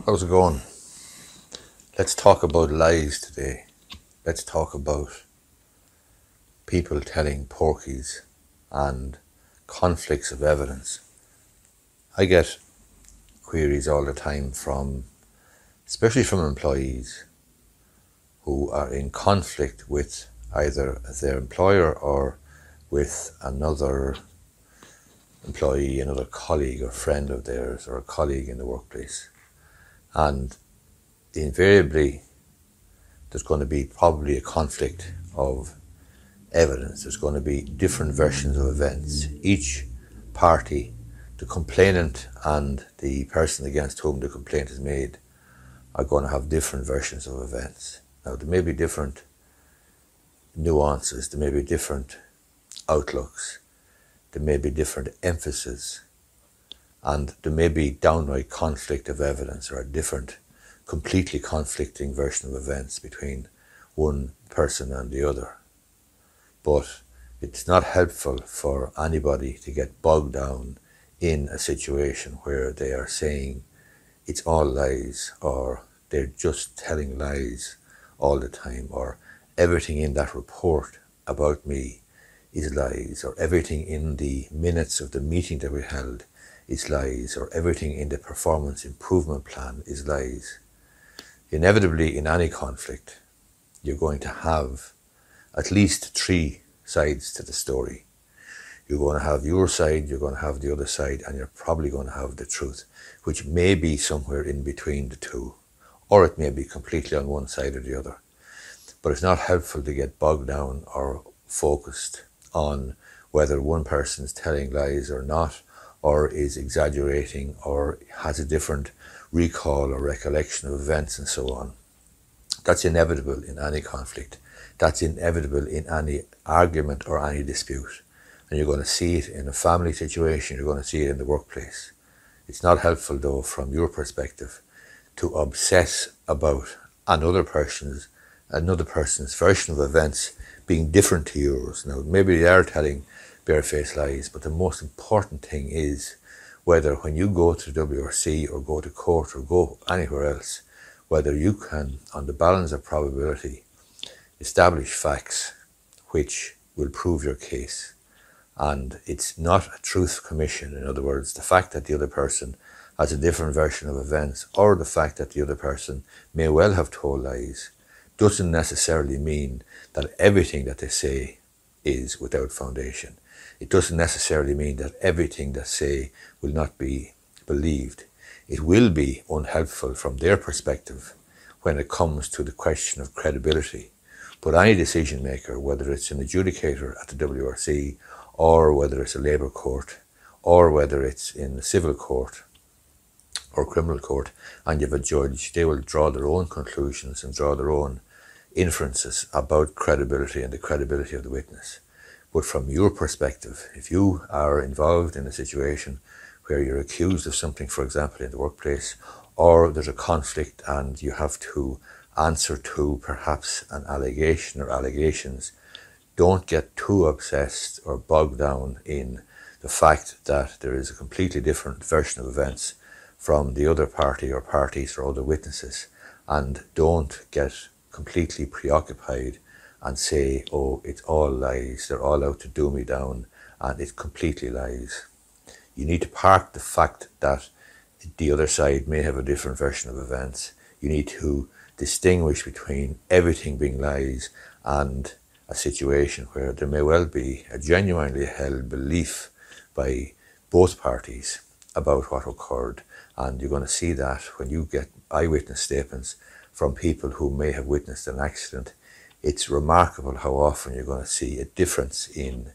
How's it going? Let's talk about lies today. Let's talk about people telling porkies and conflicts of evidence. I get queries all the time especially from employees who are in conflict with either their employer or with another employee, another colleague or friend of theirs, or a colleague in the workplace. And invariably, there's going to be probably a conflict of evidence. There's going to be different versions of events. Each party, the complainant and the person against whom the complaint is made, are going to have different versions of events. Now, there may be different nuances, there may be different outlooks, there may be different emphasis, and there may be downright conflict of evidence or a different, completely conflicting version of events between one person and the other. But it's not helpful for anybody to get bogged down in a situation where they are saying it's all lies, or they're just telling lies all the time, or everything in that report about me is lies, or everything in the minutes of the meeting that we held is lies, or everything in the performance improvement plan is lies. Inevitably, in any conflict, you're going to have at least three sides to the story. You're going to have your side, you're going to have the other side, and you're probably going to have the truth, which may be somewhere in between the two, or it may be completely on one side or the other. But it's not helpful to get bogged down or focused on whether one person is telling lies or not, or is exaggerating, or has a different recall or recollection of events and so on. That's inevitable in any conflict. That's inevitable in any argument or any dispute. And you're going to see it in a family situation, you're going to see it in the workplace. It's not helpful, though, from your perspective, to obsess about another person's version of events being different to yours. Now, maybe they are telling barefaced lies, but the most important thing is whether when you go to WRC or go to court or go anywhere else, whether you can, on the balance of probability, establish facts which will prove your case. And it's not a truth commission. In other words, the fact that the other person has a different version of events, or the fact that the other person may well have told lies, doesn't necessarily mean that everything that they say is without foundation. It doesn't necessarily mean that everything they say will not be believed. It will be unhelpful from their perspective when it comes to the question of credibility. But any decision maker, whether it's an adjudicator at the WRC, or whether it's a labour court, or whether it's in the civil court or criminal court, and you have a judge, they will draw their own conclusions and draw their own inferences about credibility and the credibility of the witness. But from your perspective, if you are involved in a situation where you're accused of something, for example, in the workplace, or there's a conflict and you have to answer to perhaps an allegation or allegations, don't get too obsessed or bogged down in the fact that there is a completely different version of events from the other party or parties or other witnesses, and don't get completely preoccupied and say, oh, it's all lies, they're all out to do me down, and it's completely lies. You need to park the fact that the other side may have a different version of events. You need to distinguish between everything being lies and a situation where there may well be a genuinely held belief by both parties about what occurred. And you're going to see that when you get eyewitness statements from people who may have witnessed an accident. It's remarkable how often you're going to see a difference in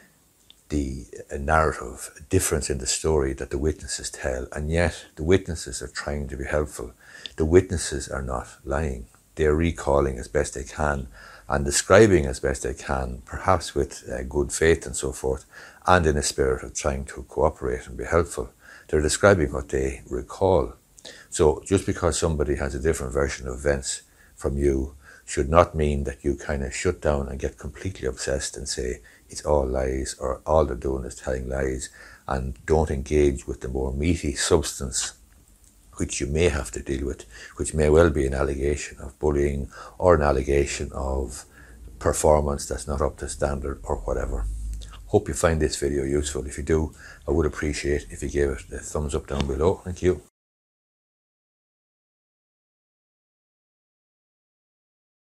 the narrative, a difference in the story that the witnesses tell, and yet the witnesses are trying to be helpful. The witnesses are not lying. They're recalling as best they can and describing as best they can, perhaps with good faith and so forth, and in a spirit of trying to cooperate and be helpful. They're describing what they recall. So just because somebody has a different version of events from you should not mean that you kind of shut down and get completely obsessed and say it's all lies, or all they're doing is telling lies, and don't engage with the more meaty substance which you may have to deal with, which may well be an allegation of bullying or an allegation of performance that's not up to standard or whatever. Hope you find this video useful. If you do, I would appreciate if you gave it a thumbs up down below. Thank you.